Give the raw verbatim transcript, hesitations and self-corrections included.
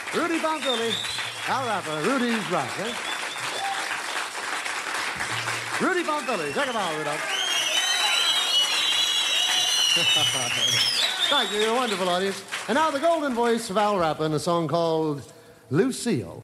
Rudy Bonfilly, Al Rapper, Rudy's Rock, eh? Rudy Bonfilly, take them out, Rudolph. Thank you, you're a wonderful audience. And now the golden voice of Al Rapper in a song called Lucille.